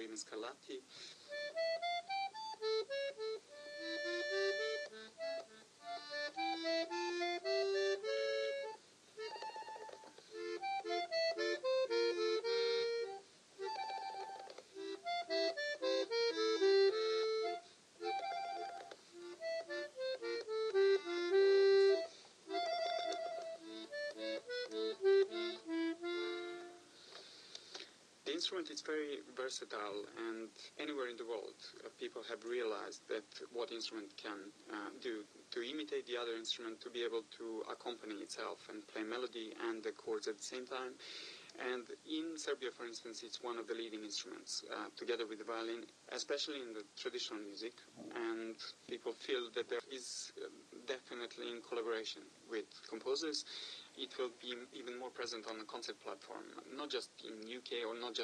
even Scarlatti. The instrument is very versatile, and anywhere in the world, people have realized that what instrument can do to imitate the other instrument, to be able to accompany itself and play melody and the chords at the same time. And in Serbia, for instance, it's one of the leading instruments, together with the violin, especially in the traditional music. And people feel that there is definitely in collaboration with composers. It will be even more present on the concert platform, not just in UK or not just